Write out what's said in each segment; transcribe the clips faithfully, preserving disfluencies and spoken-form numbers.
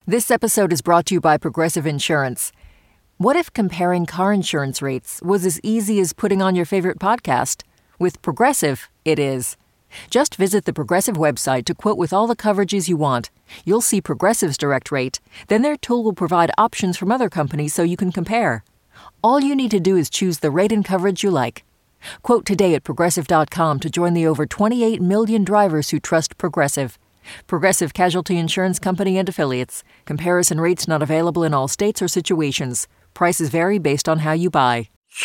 This episode is brought to you by Progressive Insurance. What if comparing car insurance rates was as easy as putting on your favorite podcast? With Progressive, it is. Just visit the Progressive website to quote with all the coverages you want. You'll see Progressive's direct rate. Then their tool will provide options from other companies so you can compare. All you need to do is choose the rate and coverage you like. Quote today at Progressive dot com to join the over twenty-eight million drivers who trust Progressive. Progressive Casualty Insurance Company and Affiliates. Comparison rates not available in all states or situations. Prices vary based on how you buy.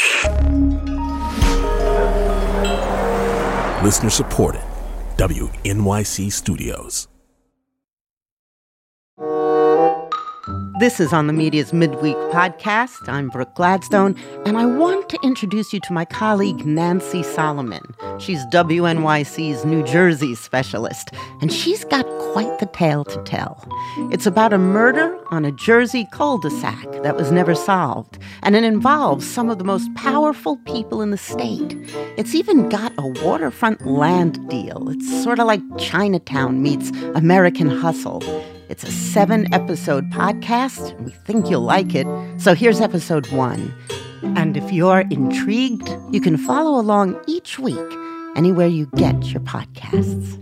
Listener supported. W N Y C Studios. This is On the Media's Midweek Podcast. I'm Brooke Gladstone, and I want to introduce you to my colleague, Nancy Solomon. She's W N Y C's New Jersey specialist, and she's got quite the tale to tell. It's about a murder on a Jersey cul-de-sac that was never solved, and it involves some of the most powerful people in the state. It's even got a waterfront land deal. It's sort of like Chinatown meets American Hustle. It's a seven-episode podcast, and we think you'll like it. So here's episode one. And if you're intrigued, you can follow along each week anywhere you get your podcasts.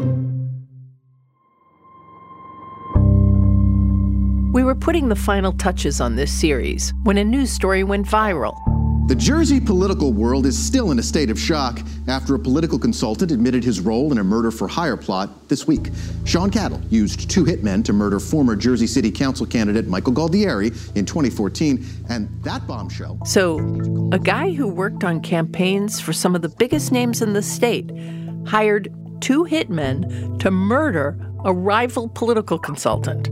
We were putting the final touches on this series when a news story went viral. The Jersey political world is still in a state of shock after a political consultant admitted his role in a murder-for-hire plot this week. Sean Cattle used two hitmen to murder former Jersey City Council candidate Michael Gualtieri in twenty fourteen, and that bombshell... So, a guy who worked on campaigns for some of the biggest names in the state hired two hitmen to murder a rival political consultant.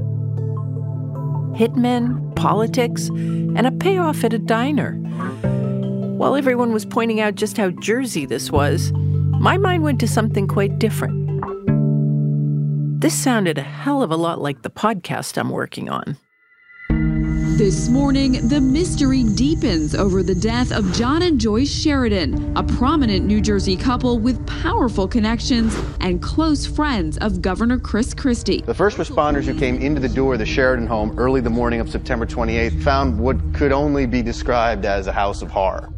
Hitmen, politics, and a payoff at a diner. While everyone was pointing out just how Jersey this was, my mind went to something quite different. This sounded a hell of a lot like the podcast I'm working on. This morning, the mystery deepens over the death of John and Joyce Sheridan, a prominent New Jersey couple with powerful connections and close friends of Governor Chris Christie. The first responders who came into the door of the Sheridan home early the morning of September twenty-eighth found what could only be described as a house of horror.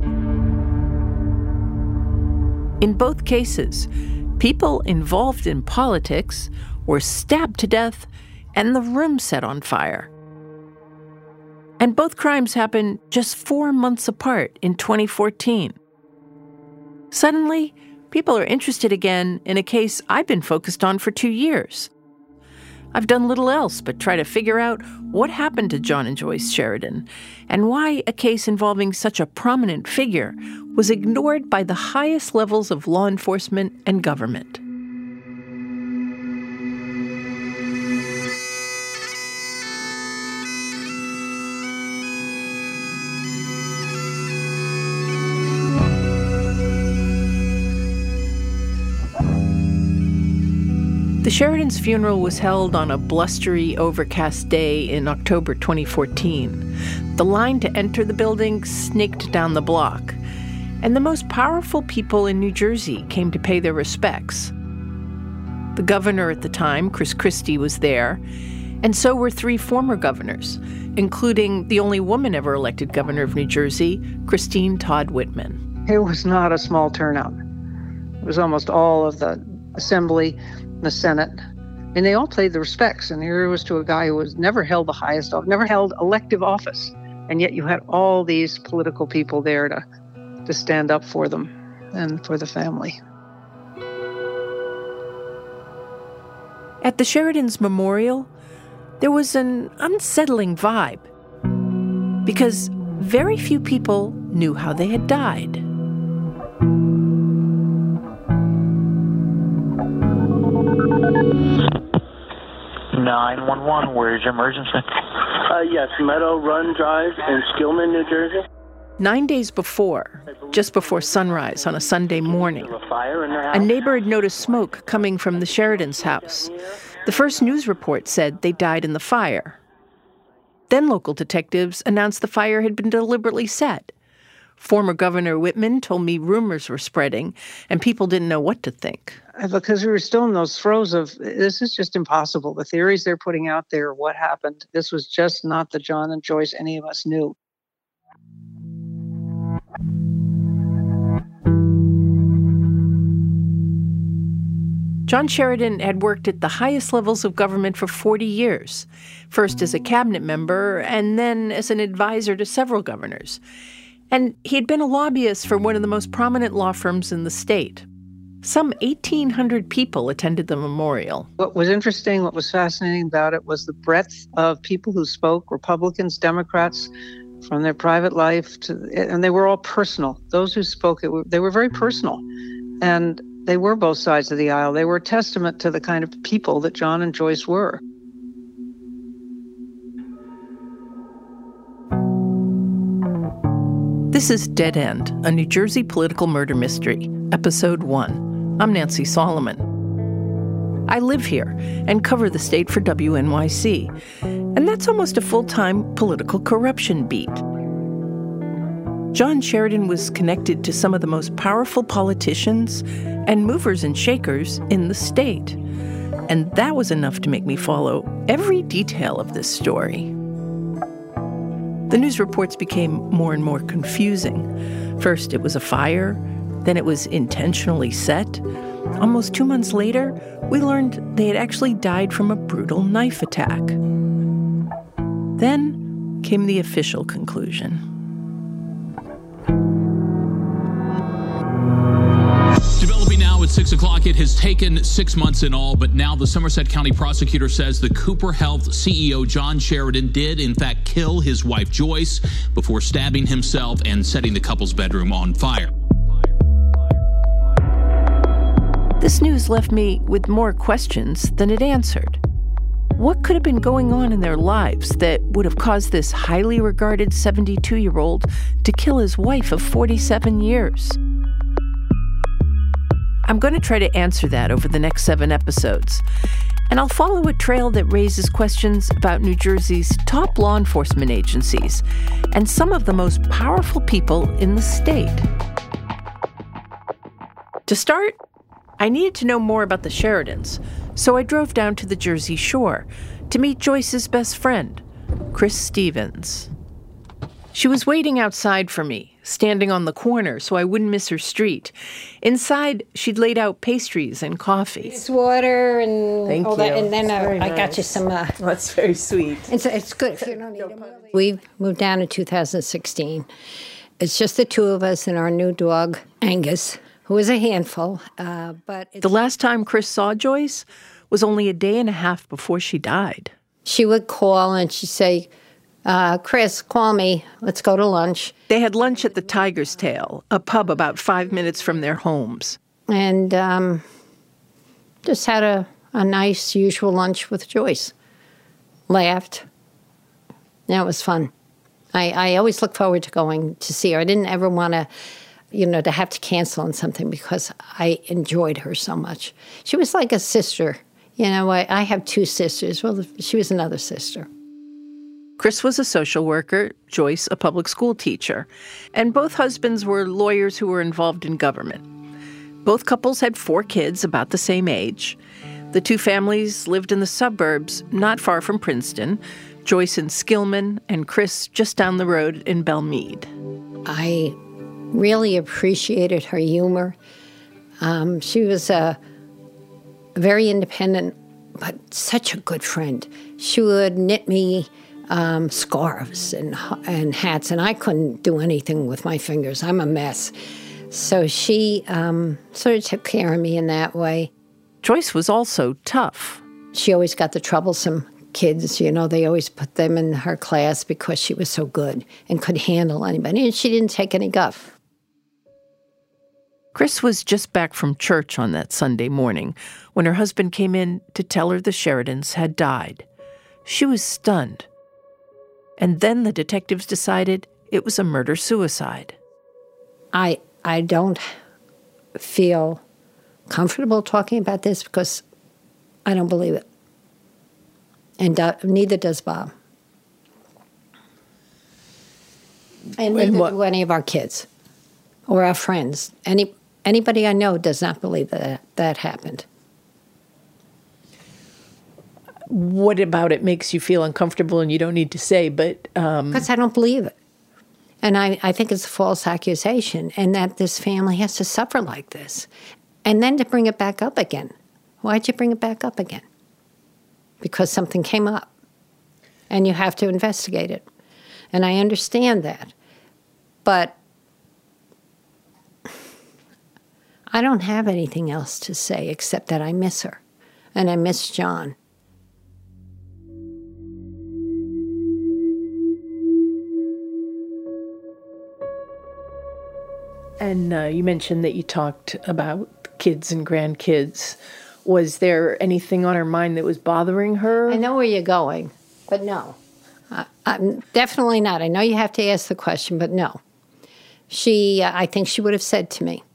In both cases, people involved in politics were stabbed to death and the room set on fire. And both crimes happened just four months apart in twenty fourteen. Suddenly, people are interested again in a case I've been focused on for two years. I've done little else but try to figure out what happened to John and Joyce Sheridan and why a case involving such a prominent figure was ignored by the highest levels of law enforcement and government. The Sheridans' funeral was held on a blustery, overcast day in October twenty fourteen. The line to enter the building snaked down the block, and the most powerful people in New Jersey came to pay their respects. The governor at the time, Chris Christie, was there, and so were three former governors, including the only woman ever elected governor of New Jersey, Christine Todd Whitman. It was not a small turnout. It was almost all of the Assembly, the Senate, and they all paid the respects. And here it was to a guy who was never held the highest office, never held elective office, and yet you had all these political people there to to stand up for them and for the family. At the Sheridans' memorial, there was an unsettling vibe because very few people knew how they had died. nine one one, where's your emergency? Uh, yes, Meadow Run Drive in Skillman, New Jersey. Nine days before, just before sunrise on a Sunday morning, a neighbor had noticed smoke coming from the Sheridans' house. The first news report said they died in the fire. Then local detectives announced the fire had been deliberately set. Former Governor Whitman told me rumors were spreading, and people didn't know what to think. Because we were still in those throes of, this is just impossible. The theories they're putting out there, what happened, this was just not the John and Joyce any of us knew. John Sheridan had worked at the highest levels of government for forty years, first as a cabinet member and then as an advisor to several governors. And he had been a lobbyist for one of the most prominent law firms in the state. Some eighteen hundred people attended the memorial. What was interesting, what was fascinating about it was the breadth of people who spoke, Republicans, Democrats, from their private life, to, and they were all personal. Those who spoke, it were, they were very personal. And they were both sides of the aisle. They were a testament to the kind of people that John and Joyce were. This is Dead End, a New Jersey political murder mystery, episode one. I'm Nancy Solomon. I live here and cover the state for W N Y C, and that's almost a full-time political corruption beat. John Sheridan was connected to some of the most powerful politicians and movers and shakers in the state. And that was enough to make me follow every detail of this story. The news reports became more and more confusing. First, it was a fire. Then it was intentionally set. Almost two months later, we learned they had actually died from a brutal knife attack. Then came the official conclusion. Developing now at six o'clock, it has taken six months in all, but now the Somerset County prosecutor says the Cooper Health C E O John Sheridan did, in fact, kill his wife Joyce before stabbing himself and setting the couple's bedroom on fire. This news left me with more questions than it answered. What could have been going on in their lives that would have caused this highly regarded seventy-two-year-old to kill his wife of forty-seven years? I'm going to try to answer that over the next seven episodes. And I'll follow a trail that raises questions about New Jersey's top law enforcement agencies and some of the most powerful people in the state. To start, I needed to know more about the Sheridans, so I drove down to the Jersey Shore to meet Joyce's best friend, Chris Stevens. She was waiting outside for me, standing on the corner so I wouldn't miss her street. Inside, she'd laid out pastries and coffee. It's water and Thank all you. that, and then uh, I nice. got you some. Uh, That's very sweet. It's it's good if you don't need them. We moved down in two thousand sixteen. It's just the two of us and our new dog Angus, who is a handful. Uh, but it's, the last time Chris saw Joyce was only a day and a half before she died. She would call and she'd say, Uh, Chris, call me. Let's go to lunch. They had lunch at the Tiger's Tail, a pub about five minutes from their homes. And um, just had a, a nice, usual lunch with Joyce. Laughed. Yeah, it was fun. I, I always look forward to going to see her. I didn't ever want to, you know, to have to cancel on something because I enjoyed her so much. She was like a sister. You know, I, I have two sisters. Well, she was another sister. Chris was a social worker, Joyce a public school teacher, and both husbands were lawyers who were involved in government. Both couples had four kids about the same age. The two families lived in the suburbs, not far from Princeton, Joyce in Skillman and Chris just down the road in Belmead. I really appreciated her humor. Um, she was a very independent, but such a good friend. She would knit me Um, scarves and and hats, and I couldn't do anything with my fingers. I'm a mess. So she um, sort of took care of me in that way. Joyce was also tough. She always got the troublesome kids, you know, they always put them in her class because she was so good and could handle anybody, and she didn't take any guff. Chris was just back from church on that Sunday morning when her husband came in to tell her the Sheridans had died. She was stunned. And then the detectives decided it was a murder-suicide. I I don't feel comfortable talking about this because I don't believe it. And do, neither does Bob. And neither do any of our kids or our friends. Any Anybody I know does not believe that that happened. What about it makes you feel uncomfortable and you don't need to say, but... Um... Because I don't believe it. And I, I think it's a false accusation, and that this family has to suffer like this. And then to bring it back up again. Why'd you bring it back up again? Because something came up. And you have to investigate it. And I understand that. But I don't have anything else to say except that I miss her. And I miss John. And uh, you mentioned that you talked about kids and grandkids. Was there anything on her mind that was bothering her? I know where you're going, but no. I, I'm definitely not. I know you have to ask the question, but no. She, uh, I think she would have said to me.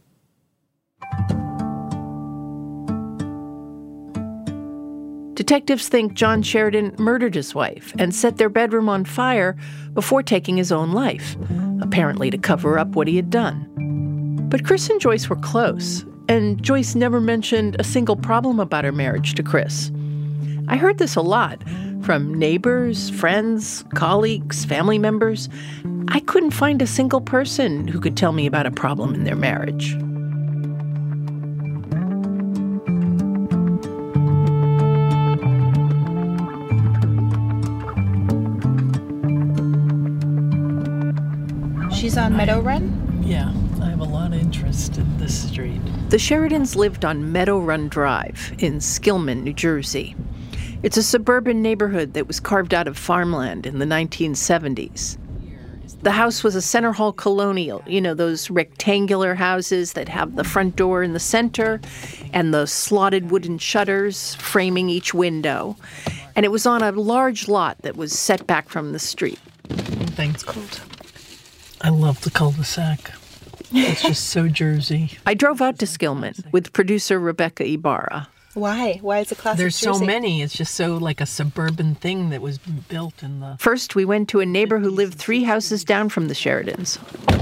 Detectives think John Sheridan murdered his wife and set their bedroom on fire before taking his own life, apparently to cover up what he had done. But Chris and Joyce were close, and Joyce never mentioned a single problem about her marriage to Chris. I heard this a lot from neighbors, friends, colleagues, family members. I couldn't find a single person who could tell me about a problem in their marriage. She's on Meadow Run? Yeah, I have a lot of interest in this street. The Sheridans lived on Meadow Run Drive in Skillman, New Jersey. It's a suburban neighborhood that was carved out of farmland in the nineteen seventies. The house was a center hall colonial, you know, those rectangular houses that have the front door in the center and the slotted wooden shutters framing each window. And it was on a large lot that was set back from the street. Thanks, Colt. I love the cul-de-sac. It's just so Jersey. I drove out to Skillman with producer Rebecca Ibarra. Why? Why is it classic There's Jersey? so many. It's just so like a suburban thing that was built in the... First, we went to a neighbor who lived three houses down from the Sheridans.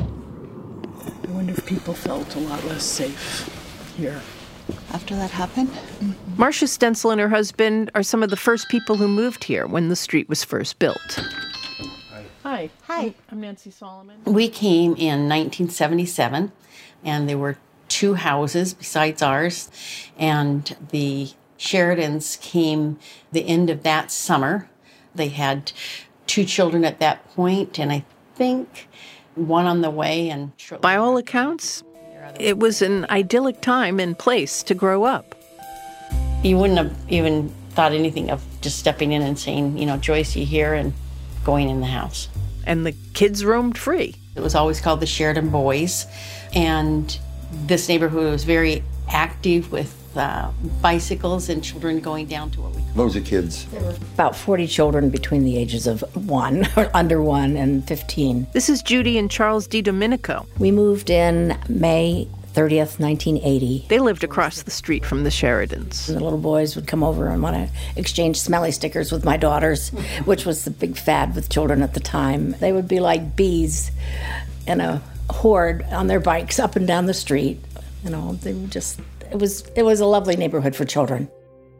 I wonder if people felt a lot less safe here. After that happened? Mm-hmm. Marcia Stensel and her husband are some of the first people who moved here when the street was first built. Hi. Hi. I'm Nancy Solomon. We came in nineteen seventy-seven, and there were two houses besides ours, and the Sheridans came the end of that summer. They had two children at that point, and I think one on the way. And by all accounts, it was an idyllic time and place to grow up. You wouldn't have even thought anything of just stepping in and saying, you know, Joyce, you here, and going in the house. And the kids roamed free. It was always called the Sheridan Boys, and this neighborhood was very active with uh, bicycles and children going down to what we call... Loads of kids. There were about forty children between the ages of one, or under one, and fifteen. This is Judy and Charles DiDomenico. We moved in May thirtieth, nineteen eighty. They lived across the street from the Sheridans. And the little boys would come over and want to exchange smelly stickers with my daughters, which was the big fad with children at the time. They would be like bees in a horde on their bikes up and down the street. You know, they were just, it was, it was a lovely neighborhood for children.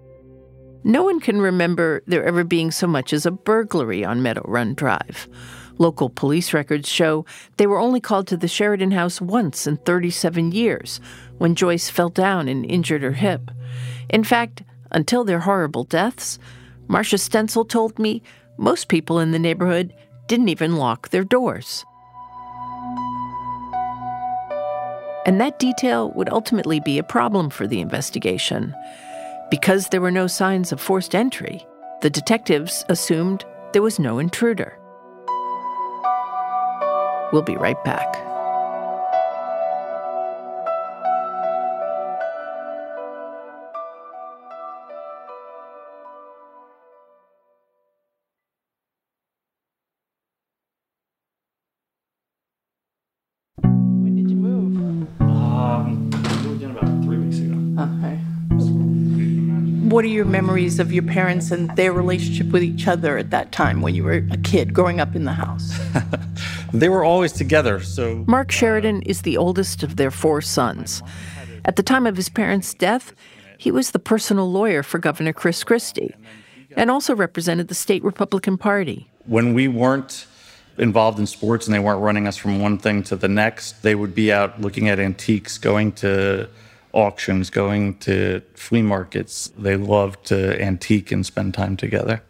No one can remember there ever being so much as a burglary on Meadow Run Drive. Local police records show they were only called to the Sheridan house once in thirty-seven years, when Joyce fell down and injured her hip. In fact, until their horrible deaths, Marcia Stensel told me most people in the neighborhood didn't even lock their doors. And that detail would ultimately be a problem for the investigation. Because there were no signs of forced entry, the detectives assumed there was no intruder. We'll be right back. When did you move? Um, I moved in about three weeks ago. Okay. What are your memories of your parents and their relationship with each other at that time when you were a kid growing up in the house? they were always together. So Mark Sheridan is the oldest of their four sons. At the time of his parents' death, he was the personal lawyer for Governor Chris Christie and also represented the state Republican Party. When we weren't involved in sports and they weren't running us from one thing to the next, they would be out looking at antiques, going to auctions, going to flea markets. They loved to antique and spend time together.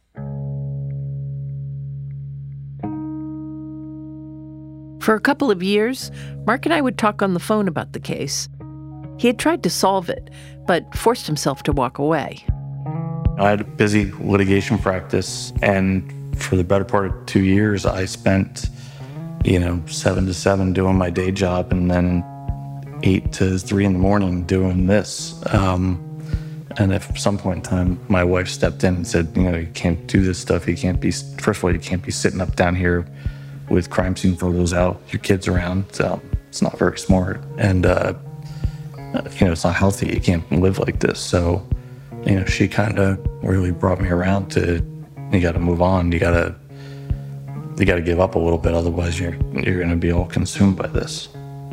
For a couple of years, Mark and I would talk on the phone about the case. He had tried to solve it, but forced himself to walk away. I had a busy litigation practice, and for the better part of two years, I spent, you know, seven to seven doing my day job, and then eight to three in the morning doing this. Um, and at some point in time, my wife stepped in and said, you know, you can't do this stuff. You can't be, first of all, you can't be sitting up down here with crime scene photos out, your kids around. So it's not very smart. And, uh, you know, it's not healthy. You can't live like this. So, you know, she kind of really brought me around to, you got to move on. You got to, you got to give up a little bit. Otherwise, you're, you're going to be all consumed by this.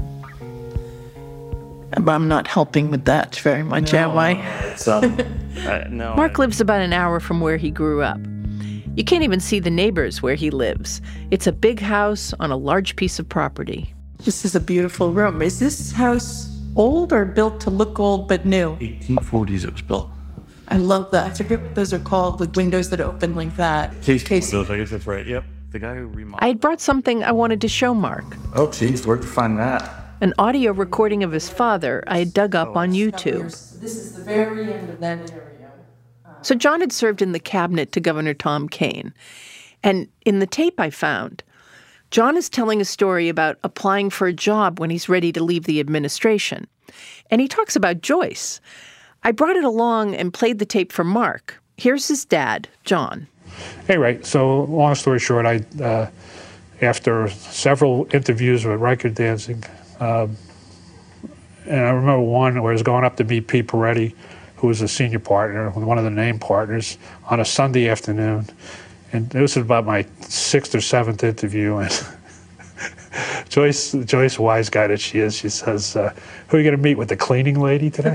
But I'm not helping with that very much, no, am I? It's, um, I no, Mark I, lives about an hour from where he grew up. You can't even see the neighbors where he lives. It's a big house on a large piece of property. This is a beautiful room. Is this house old or built to look old but new? eighteen forties it was built. I love that. I forget what those are called, with windows that open like that. Case, Case. I guess that's right. Yep. The guy who remodeled. I had brought something I wanted to show Mark. Oh, geez, where'd you find that? An audio recording of his father I had dug up on YouTube. This is the very end of that area. So John had served in the cabinet to Governor Tom Kean. And in the tape I found, John is telling a story about applying for a job when he's ready to leave the administration. And he talks about Joyce. I brought it along and played the tape for Mark. Here's his dad, John. Anyway, so long story short, I, uh, after several interviews with record dancing, um, and I remember one where I was going up to meet Pete Peretti, who was a senior partner, one of the name partners, on a Sunday afternoon. And this was about my sixth or seventh interview. And Joyce, Joyce, wise guy that she is, she says, uh, who are you going to meet with, the cleaning lady today?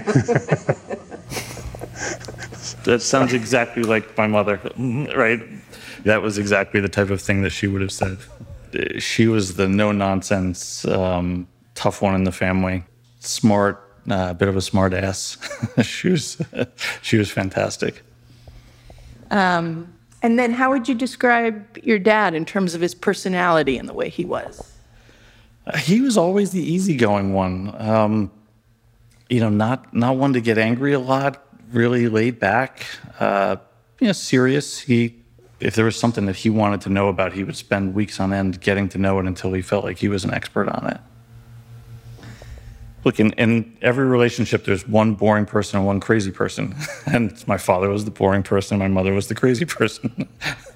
That sounds exactly like my mother, right? That was exactly the type of thing that she would have said. She was the no-nonsense, um, tough one in the family, smart, a uh, bit of a smart ass. she was, she was fantastic. Um, and then how would you describe your dad in terms of his personality and the way he was? Uh, he was always the easygoing one. Um, you know, not not one to get angry a lot, really laid back, uh, you know, serious. He, if there was something that he wanted to know about, he would spend weeks on end getting to know it until he felt like he was an expert on it. Look, in, in every relationship, there's one boring person and one crazy person. And my father was the boring person, my mother was the crazy person.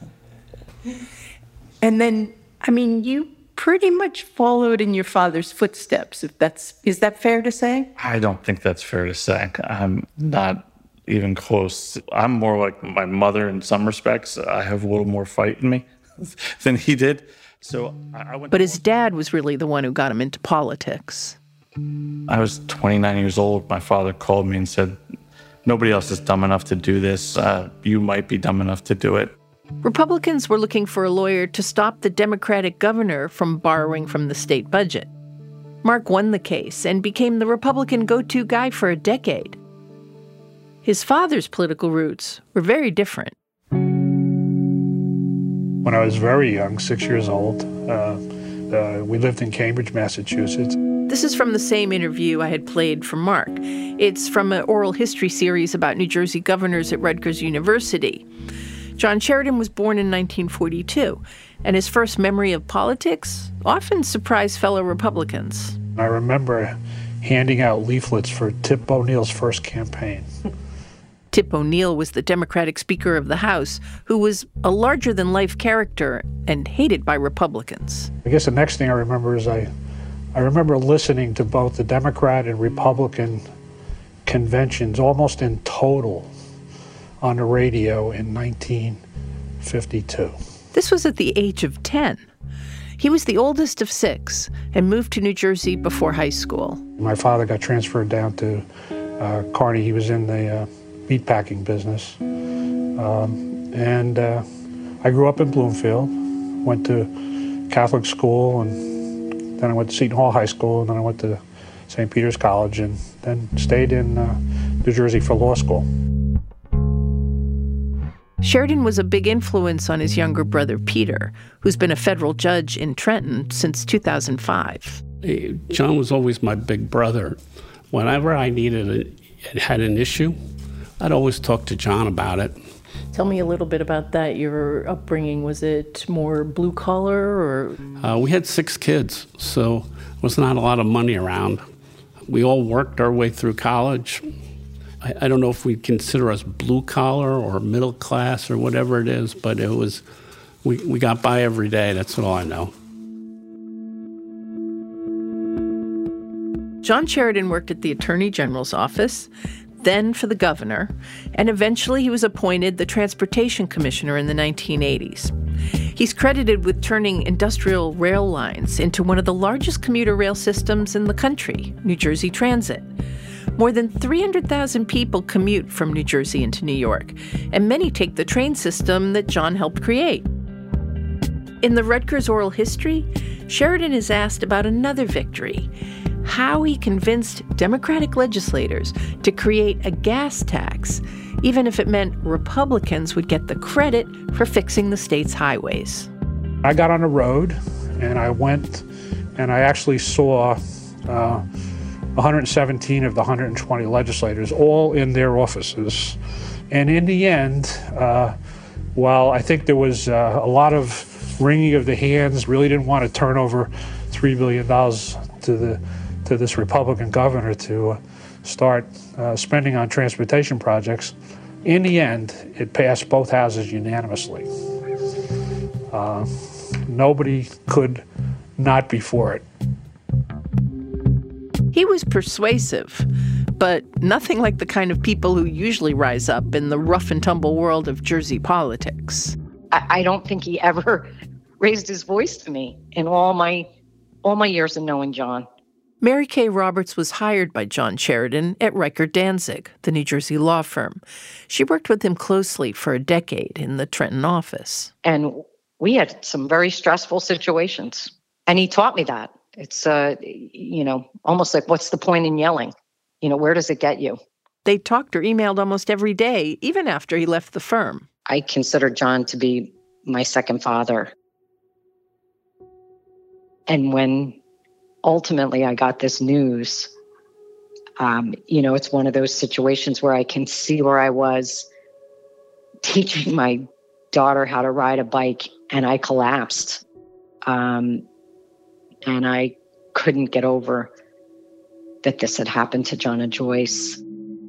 And then, I mean, you pretty much followed in your father's footsteps, if that's, is that fair to say? I don't think that's fair to say. I'm not even close. I'm more like my mother in some respects. I have a little more fight in me than he did. So I went. But his dad was really the one who got him into politics. I was twenty-nine years old. My father called me and said, nobody else is dumb enough to do this. Uh, you might be dumb enough to do it. Republicans were looking for a lawyer to stop the Democratic governor from borrowing from the state budget. Mark won the case and became the Republican go-to guy for a decade. His father's political roots were very different. When I was very young, six years old, uh, uh, we lived in Cambridge, Massachusetts. This is from the same interview I had played for Mark. It's from an oral history series about New Jersey governors at Rutgers University. John Sheridan was born in nineteen forty-two, and his first memory of politics often surprised fellow Republicans. I remember handing out leaflets for Tip O'Neill's first campaign. Tip O'Neill was the Democratic Speaker of the House, who was a larger-than-life character and hated by Republicans. I guess the next thing I remember is I, I remember listening to both the Democrat and Republican conventions almost in total on the radio in nineteen fifty-two. This was at the age of ten. He was the oldest of six and moved to New Jersey before high school. My father got transferred down to uh, Kearney. He was in the uh, meatpacking business. Um, and uh, I grew up in Bloomfield, went to Catholic school, and then I went to Seton Hall High School, and then I went to Saint Peter's College, and then stayed in uh, New Jersey for law school. Sheridan was a big influence on his younger brother, Peter, who's been a federal judge in Trenton since two thousand five. John was always my big brother. Whenever I needed it, had an issue, I'd always talk to John about it. Tell me a little bit about that. Your upbringing, was it more blue collar or? Uh, we had six kids, so there was not a lot of money around. We all worked our way through college. I, I don't know if we consider us blue collar or middle class or whatever it is, but it was, we, we got by every day. That's all I know. John Sheridan worked at the Attorney General's office, then for the governor, and eventually he was appointed the Transportation Commissioner in the nineteen eighties. He's credited with turning industrial rail lines into one of the largest commuter rail systems in the country, New Jersey Transit. More than three hundred thousand people commute from New Jersey into New York, and many take the train system that John helped create. In the Rutgers Oral History, Sheridan is asked about another victory, how he convinced Democratic legislators to create a gas tax, even if it meant Republicans would get the credit for fixing the state's highways. I got on the road, and I went, and I actually saw uh, one hundred seventeen of the one hundred twenty legislators all in their offices. And in the end, uh, while I think there was uh, a lot of wringing of the hands, really didn't want to turn over three billion dollars to the to this Republican governor to uh, start uh, spending on transportation projects. In the end, it passed both houses unanimously. Uh, nobody could not be for it. He was persuasive, but nothing like the kind of people who usually rise up in the rough and tumble world of Jersey politics. I, I don't think he ever raised his voice to me in all my all my years of knowing John. Mary Kay Roberts was hired by John Sheridan at Riker Danzig, the New Jersey law firm. She worked with him closely for a decade in the Trenton office. And we had some very stressful situations. And he taught me that. It's, uh, you know, almost like, what's the point in yelling? You know, where does it get you? They talked or emailed almost every day, even after he left the firm. I consider John to be my second father. And when ultimately I got this news, um, you know, it's one of those situations where I can see where I was teaching my daughter how to ride a bike, and I collapsed. Um, and I couldn't get over that this had happened to John and Joyce.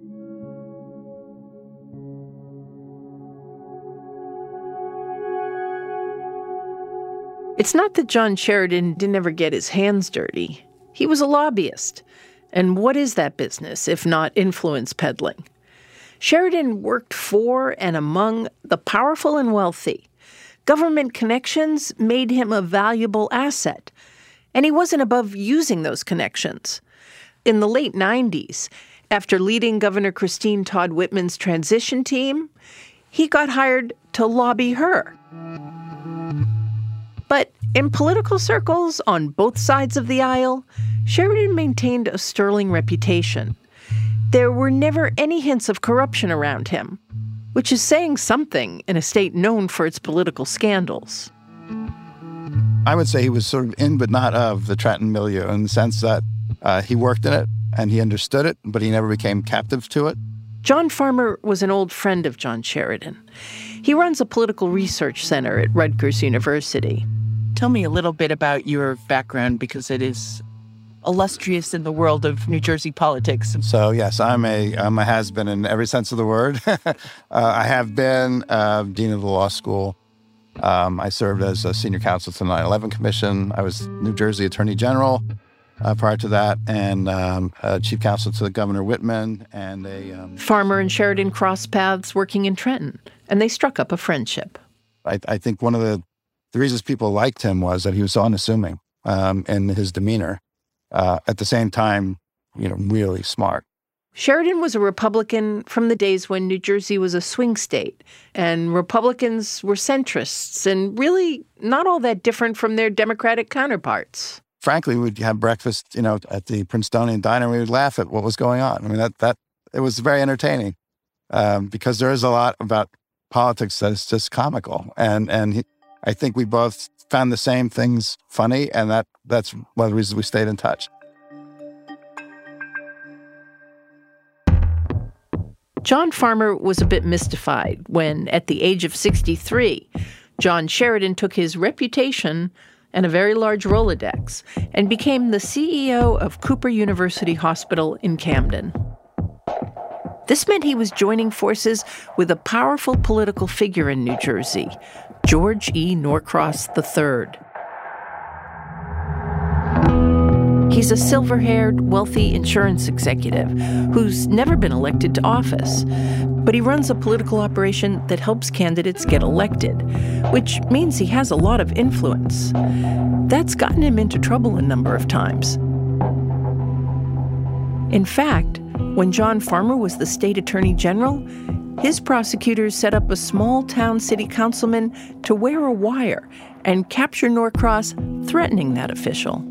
It's not that John Sheridan didn't ever get his hands dirty. He was a lobbyist. And what is that business if not influence peddling? Sheridan worked for and among the powerful and wealthy. Government connections made him a valuable asset. And he wasn't above using those connections. In the late nineties, after leading Governor Christine Todd Whitman's transition team, he got hired to lobby her. But in political circles on both sides of the aisle, Sheridan maintained a sterling reputation. There were never any hints of corruption around him, which is saying something in a state known for its political scandals. I would say he was sort of in but not of the Trenton milieu in the sense that uh, he worked in it and he understood it, but he never became captive to it. John Farmer was an old friend of John Sheridan. He runs a political research center at Rutgers University. Tell me a little bit about your background, because it is illustrious in the world of New Jersey politics. So, yes, I'm a, I'm a has-been in every sense of the word. uh, I have been uh, dean of the law school. Um, I served as a senior counsel to the nine eleven Commission. I was New Jersey Attorney General uh, prior to that, and um, uh, chief counsel to the Governor Whitman. And a um, Farmer and Sheridan crossed paths working in Trenton, and they struck up a friendship. I, I think one of the the reasons people liked him was that he was so unassuming um, in his demeanor. Uh, at the same time, you know, really smart. Sheridan was a Republican from the days when New Jersey was a swing state, and Republicans were centrists and really not all that different from their Democratic counterparts. Frankly, we'd have breakfast, you know, at the Princetonian Diner, and we would laugh at what was going on. I mean, that that it was very entertaining um, because there is a lot about politics that is just comical, and and he, I think we both found the same things funny, and that that's one of the reasons we stayed in touch. John Farmer was a bit mystified when, at the age of sixty-three, John Sheridan took his reputation and a very large Rolodex and became the C E O of Cooper University Hospital in Camden. This meant he was joining forces with a powerful political figure in New Jersey, George E. Norcross the third. He's a silver-haired, wealthy insurance executive who's never been elected to office. But he runs a political operation that helps candidates get elected, which means he has a lot of influence. That's gotten him into trouble a number of times. In fact, when John Farmer was the state attorney general, his prosecutors set up a small-town city councilman to wear a wire and capture Norcross threatening that official.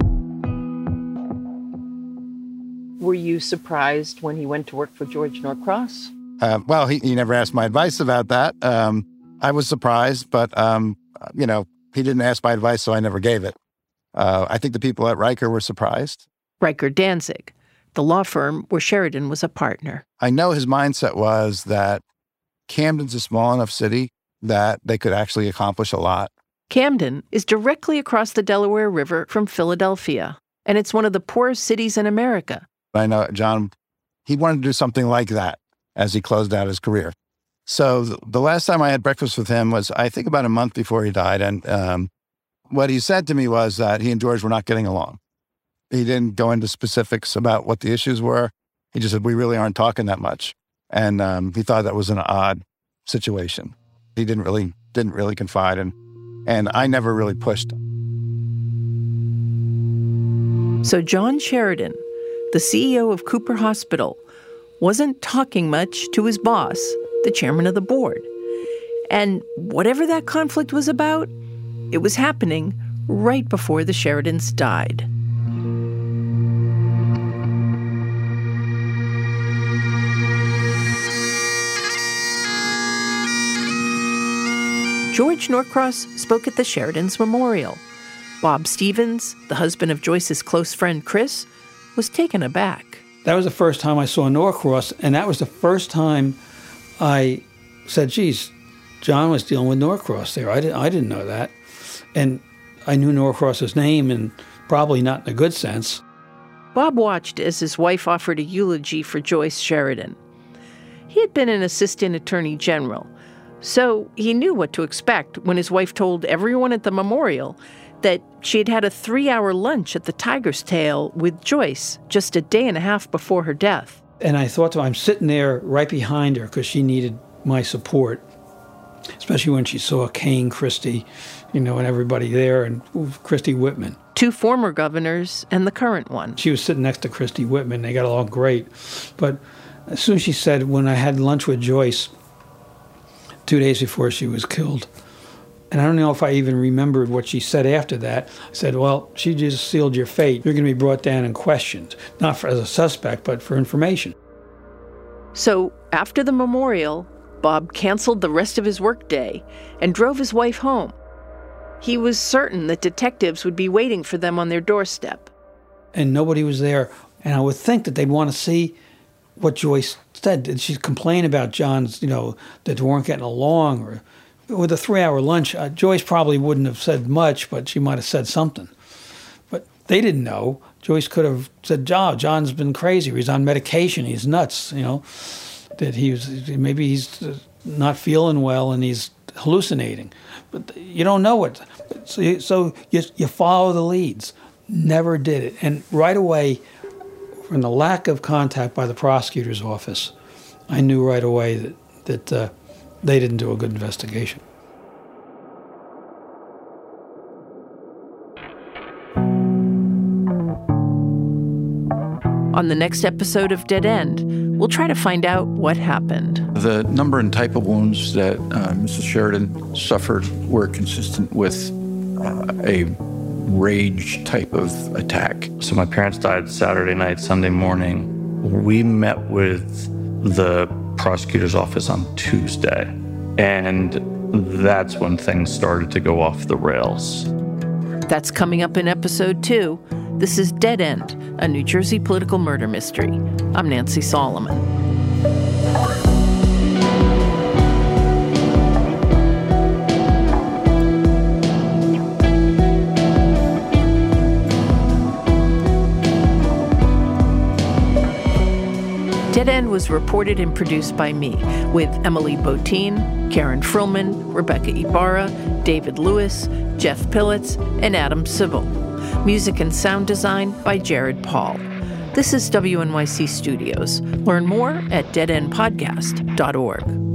Were you surprised when he went to work for George Norcross? Uh, well, he, he never asked my advice about that. Um, I was surprised, but, um, you know, he didn't ask my advice, so I never gave it. Uh, I think the people at Riker were surprised. Riker Danzig, the law firm where Sheridan was a partner. I know his mindset was that Camden's a small enough city that they could actually accomplish a lot. Camden is directly across the Delaware River from Philadelphia, and it's one of the poorest cities in America. I know John, he wanted to do something like that as he closed out his career. So the last time I had breakfast with him was, I think, about a month before he died. And um, what he said to me was that he and George were not getting along. He didn't go into specifics about what the issues were. He just said, we really aren't talking that much. And um, he thought that was an odd situation. He didn't really didn't really confide, and and I never really pushed him. So John Sheridan, the C E O of Cooper Hospital, wasn't talking much to his boss, the chairman of the board. And whatever that conflict was about, it was happening right before the Sheridans died. George Norcross spoke at the Sheridans' memorial. Bob Stevens, the husband of Joyce's close friend Chris, was taken aback. That was the first time I saw Norcross, and that was the first time I said, geez, John was dealing with Norcross there. I, did, I didn't know that. And I knew Norcross's name, and probably not in a good sense. Bob watched as his wife offered a eulogy for Joyce Sheridan. He had been an assistant attorney general, so he knew what to expect when his wife told everyone at the memorial that she had had a three-hour lunch at the Tiger's Tail with Joyce just a day and a half before her death. And I thought to myself, I'm sitting there right behind her because she needed my support, especially when she saw Kane Christie, you know, and everybody there, and Christie Whitman. Two former governors and the current one. She was sitting next to Christie Whitman. They got along great. But as soon as she said, when I had lunch with Joyce two days before she was killed, and I don't know if I even remembered what she said after that. I said, well, she just sealed your fate. You're going to be brought down and questioned, not for, as a suspect, but for information. So after the memorial, Bob canceled the rest of his workday and drove his wife home. He was certain that detectives would be waiting for them on their doorstep. And nobody was there. And I would think that they'd want to see what Joyce said. Did she complain about John's, you know, that they weren't getting along? Or with a three-hour lunch, uh, Joyce probably wouldn't have said much, but she might have said something. But they didn't know. Joyce could have said, "John, John's been crazy. He's on medication. He's nuts." You know, that he was maybe he's not feeling well and he's hallucinating. But you don't know it. So, you, so you, you follow the leads. Never did it. And right away, from the lack of contact by the prosecutor's office, I knew right away that that. Uh, They didn't do a good investigation. On the next episode of Dead End, we'll try to find out what happened. The number and type of wounds that uh, Missus Sheridan suffered were consistent with uh, a rage type of attack. So my parents died Saturday night, Sunday morning. We met with the prosecutor's office on Tuesday, and that's when things started to go off the rails. That's coming up in episode two. This is Dead End, a New Jersey political murder mystery. I'm Nancy Solomon. Dead End was reported and produced by me, with Emily Botein, Karen Frillman, Rebecca Ibarra, David Lewis, Jeff Pillitz, and Adam Sybil. Music and sound design by Jared Paul. This is W N Y C Studios. Learn more at dead end podcast dot org.